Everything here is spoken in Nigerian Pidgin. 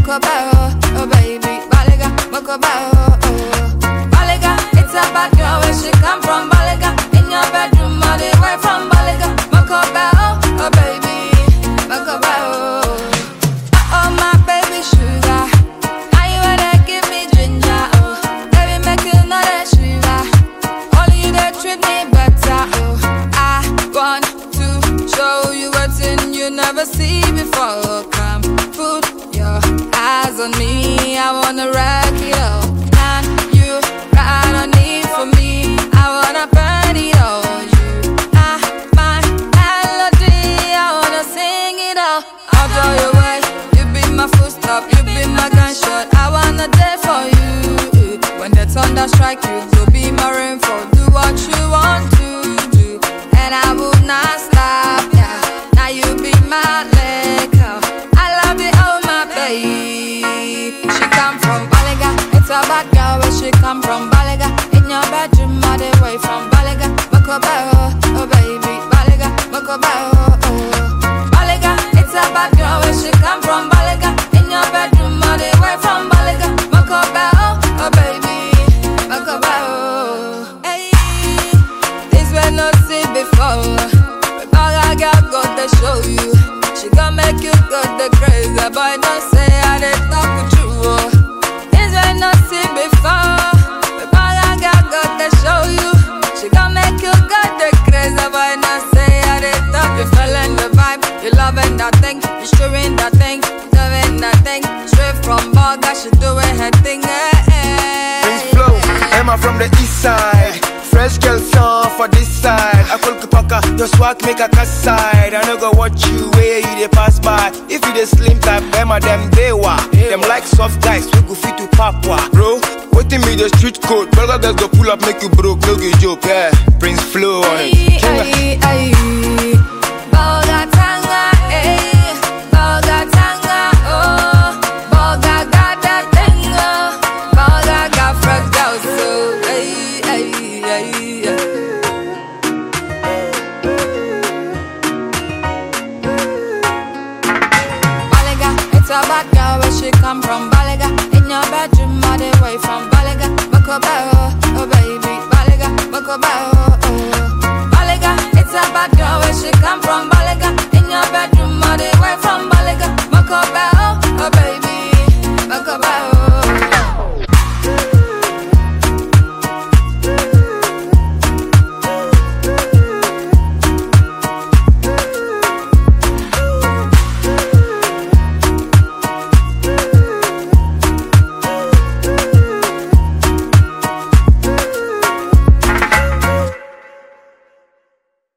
Makobao, oh baby, Balaga, Makobao, oh. Balaga, it's a bad girl where she come from. Balaga, in your bedroom, all the way from Balaga, Makobao, oh baby, Makobao. Oh my baby sugar, now you wanna give me ginger, oh. Baby, make you know that sugar, only you that treat me better, oh. I want to show you what's in you never see before. Come, put your eyes on me, I wanna rock it all. And you got a need for me, I wanna burn it all. You are my melody, I wanna sing it all. I'll draw your way, you be my full stop, you be my gunshot, I wanna die for you. When the thunder strike you, go be my rainfall, do what you want to do, and I will not stop, yeah. Now you be my liquor, I love you, oh my babe. She come from Balaga, it's a bad girl where she come from. Balaga, in your bedroom all the way from Balaga, Makobao, oh baby, Balaga, Makobao, oh. Balaga, it's a bad girl where she come from. Balaga, in your bedroom all the way from Balaga, Makobao, oh baby, Makobao. Hey, this way not seen before. Balaga got to show you, she gon' make you go the crazy. Boy, don't say I didn't talk with you, oh. This way not seen before. Balaga got to show you, she gon' make you go the crazy. Boy, don't say I didn't talk. You feeling the vibe, you loving that thing, you showing that thing, doing that thing. Straight from Baga, she doing her thing, Prince Flow, Emma from the east side. Fresh girl song for this side. I call Kupaka, your swag make a cast side. I no go watch you where you they pass by. If you the slim type, Emma them they wa. Them like soft guys, we go fit to Papua. Bro, waiting me the street code. Burger girls go pull up, make you broke, no get joke, yeah. Prince Flow on it. Ay, ay, Boga tanga, ay, Boga tanga, oh, Boga got that thing, oh, Boga got fresh girls, so, ay, ay, ay, ay. Balaga, it's a bad girl where she come from. Balaga, in your bedroom all the way from Balaga, Makobao, oh baby, Balaga, Makobao, oh. Balaga, it's a bad girl where she come from. Balaga, in your bedroom all the way from Balaga, Makobao, oh baby.